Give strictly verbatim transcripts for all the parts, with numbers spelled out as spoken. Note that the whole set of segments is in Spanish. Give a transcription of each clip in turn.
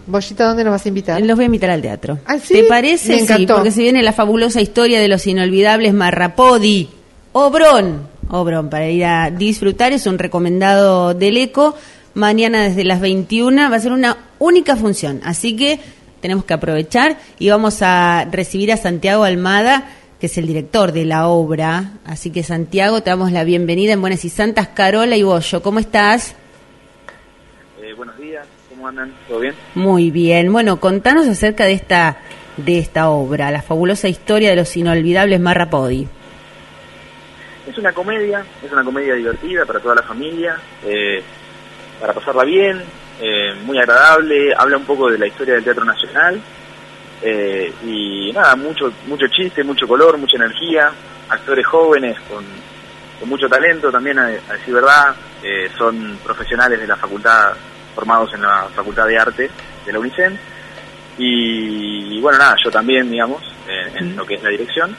Bollita, ¿dónde nos vas a invitar? Los voy a invitar al teatro. ¿Ah, sí? ¿Te parece? Me encantó. Sí, porque se viene la fabulosa historia de los inolvidables Marrapodi. Obrón. Obrón, para ir a disfrutar, es un recomendado del ECO. Mañana desde las veintiuna va a ser una única función, así que tenemos que aprovechar y vamos a recibir a Santiago Almada, que es el director de la obra. Así que, Santiago, te damos la bienvenida en Buenas y Santas. Carola y Bollo, ¿cómo estás? Eh, buenos días, ¿cómo andan? ¿Todo bien? Muy bien. Bueno, contanos acerca de esta de esta obra, la fabulosa historia de los inolvidables Marrapodi. Es una comedia, es una comedia divertida para toda la familia, eh, para pasarla bien, eh, muy agradable, habla un poco de la historia del Teatro Nacional, eh, y nada, mucho mucho chiste, mucho color, mucha energía, actores jóvenes con, con mucho talento también, a, a decir verdad, eh, son profesionales de la facultad, formados en la Facultad de Arte de la UNICEN, y, y bueno, nada, yo también, digamos, en, en lo que es la dirección.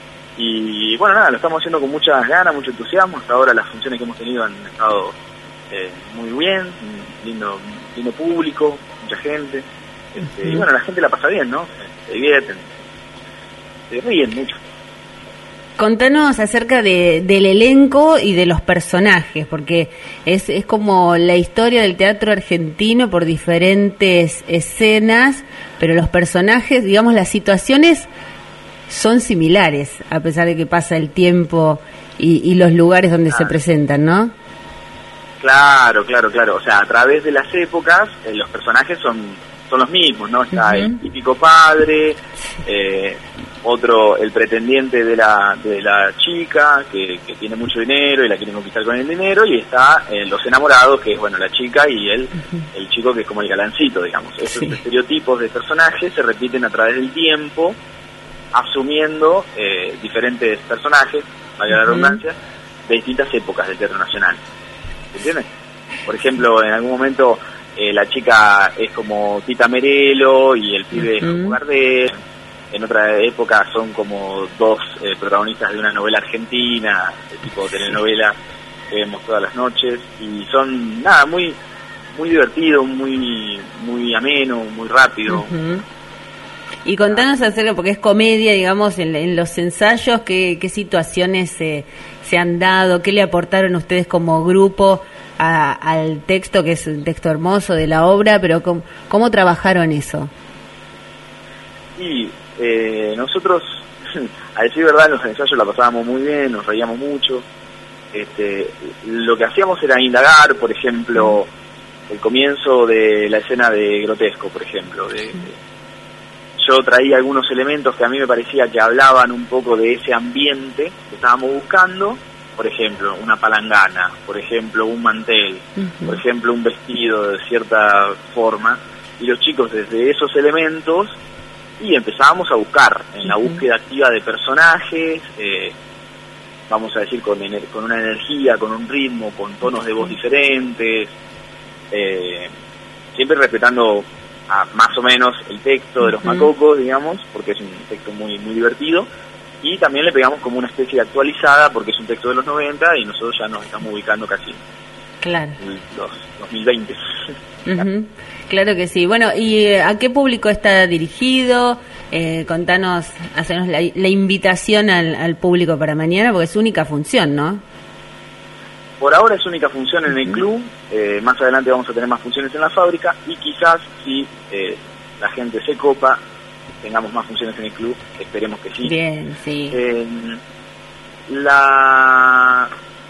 Y bueno, nada, lo estamos haciendo con muchas ganas, mucho entusiasmo. Hasta ahora las funciones que hemos tenido han estado eh, muy bien, lindo lindo público, mucha gente. Este, y bueno, la gente la pasa bien, ¿no? Se divierten, se ríen mucho. Contanos acerca de, del elenco y de los personajes, porque es, es como la historia del teatro argentino por diferentes escenas, pero los personajes, digamos, las situaciones son similares, a pesar de que pasa el tiempo y, y los lugares donde claro. se presentan, ¿no? Claro, claro, claro. O sea, a través de las épocas, eh, los personajes son son los mismos, ¿no? Está uh-huh. el típico padre, eh, otro, el pretendiente de la de la chica, que, que tiene mucho dinero y la quiere conquistar con el dinero, y está eh, los enamorados, que es, bueno, la chica y él, uh-huh. el chico que es como el galancito, digamos. Esos sí. estereotipos de personajes se repiten a través del tiempo, asumiendo eh, diferentes personajes, valga la redundancia, uh-huh. de distintas épocas del Teatro Nacional. ¿Entiendes? Por ejemplo, en algún momento eh, la chica es como Tita Merelo y el pibe uh-huh. es como Gardel. En otra época son como dos eh, protagonistas de una novela argentina, de tipo telenovela que vemos todas las noches, y son, nada, muy muy divertido, muy muy ameno, muy rápido. Uh-huh. Y contanos acerca, porque es comedia, digamos, en, en los ensayos, ¿qué, qué situaciones se, se han dado? ¿Qué le aportaron ustedes como grupo a, al texto, que es un texto hermoso de la obra, pero cómo, cómo trabajaron eso? Y eh, nosotros, a decir verdad, en los ensayos la pasábamos muy bien, nos reíamos mucho. Este, lo que hacíamos era indagar, por ejemplo, el comienzo de la escena de Grotesco, por ejemplo, de... de yo traía algunos elementos que a mí me parecía que hablaban un poco de ese ambiente que estábamos buscando, por ejemplo, una palangana, por ejemplo, un mantel, uh-huh. por ejemplo, un vestido de cierta forma, y los chicos desde esos elementos, y empezábamos a buscar, en la búsqueda activa de personajes, eh, vamos a decir, con, ener- con una energía, con un ritmo, con tonos de voz diferentes, eh, siempre respetando a más o menos el texto de los uh-huh. macocos, digamos, porque es un texto muy muy divertido, y también le pegamos como una especie de actualizada, porque es un texto de los noventa y nosotros ya nos estamos ubicando casi claro. en los dos mil veinte. Uh-huh. Claro que sí. Bueno, ¿y a qué público está dirigido? Eh, contanos, hacernos la, la invitación al, al público para mañana, porque es única función, ¿no? Por ahora es única función en el club, eh, más adelante vamos a tener más funciones en la fábrica, y quizás si eh, la gente se copa, tengamos más funciones en el club, esperemos que sí. Bien, sí. Eh, la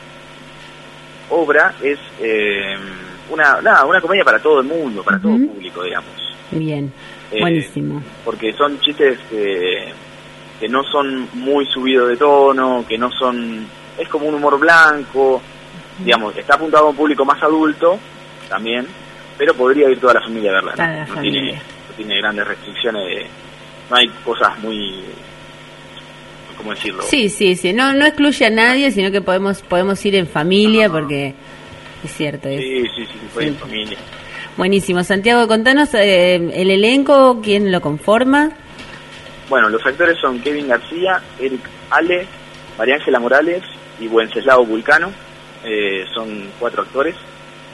obra es eh, una, nada, una comedia para todo el mundo, para uh-huh. todo público, digamos. Bien, buenísimo. Eh, porque son chistes que, que no son muy subidos de tono, que no son... es como un humor blanco, digamos, está apuntado a un público más adulto también, pero podría ir toda la familia a verla, ¿no? Toda la no, familia. Tiene, no tiene grandes restricciones, de, no hay cosas muy, ¿cómo decirlo? Sí, sí, sí, no no excluye a nadie, sino que podemos podemos ir en familia, no, no. porque es cierto. Es, sí, sí, sí, sí, puede sí. ir en familia. Buenísimo. Santiago, contanos eh, el elenco, ¿quién lo conforma? Bueno, los actores son Kevin García, Eric Ale, María Ángela Morales y Wenceslao Vulcano. Eh, son cuatro actores.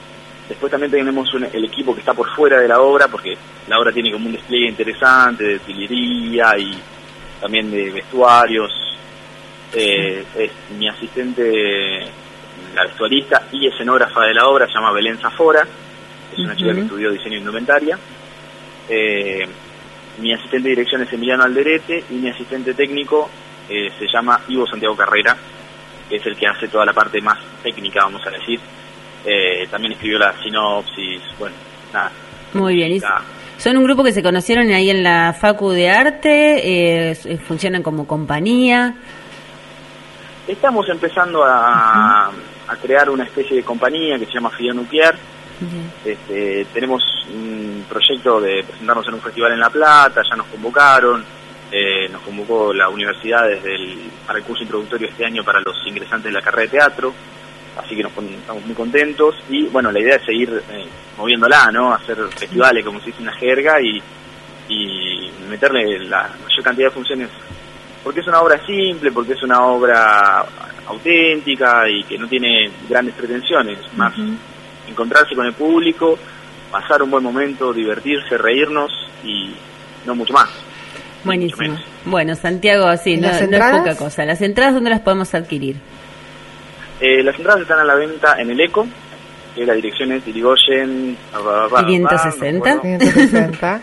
después también tenemos un, el equipo que está por fuera de la obra, porque la obra tiene como un despliegue interesante de utilería y también de vestuarios. Eh, es mi asistente, la vestuarista y escenógrafa de la obra, se llama Belén Zafora, es una uh-huh. chica que estudió diseño de indumentaria. Eh, mi asistente de dirección es Emiliano Alderete y mi asistente técnico eh, se llama Ivo Santiago Carrera, que es el que hace toda la parte más técnica, vamos a decir. Eh, también escribió la sinopsis, bueno, nada. Muy bien. Y son un grupo que se conocieron ahí en la Facu de Arte, eh, funcionan como compañía. Estamos empezando a, uh-huh. a crear una especie de compañía que se llama Fideo Nuclear. Uh-huh. Este, tenemos un proyecto de presentarnos en un festival en La Plata, ya nos convocaron, eh, nos convocó la universidad desde el, para el curso introductorio este año para los ingresantes de la carrera de teatro, así que nos estamos muy contentos y bueno, la idea es seguir eh, moviéndola, ¿no? Hacer festivales, como se dice, una jerga y, y meterle la mayor cantidad de funciones, porque es una obra simple, porque es una obra auténtica y que no tiene grandes pretensiones, más uh-huh. encontrarse con el público, pasar un buen momento, divertirse, reírnos y no mucho más. Buenísimo. Mucho bueno, Santiago, sí, no, no es poca cosa. ¿Las entradas dónde las podemos adquirir? Eh, las entradas están a la venta en el ECO, que la dirección es Irigoyen quinientos sesenta. No quinientos sesenta.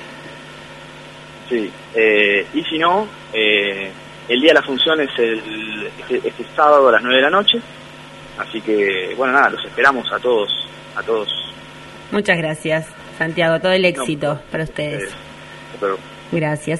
Sí, eh, y si no, eh, el día de la función es el este, este sábado a las nueve de la noche, así que, bueno, nada, los esperamos a todos, a todos. Muchas gracias, Santiago, todo el éxito no, para ustedes. Eh, pero... Gracias.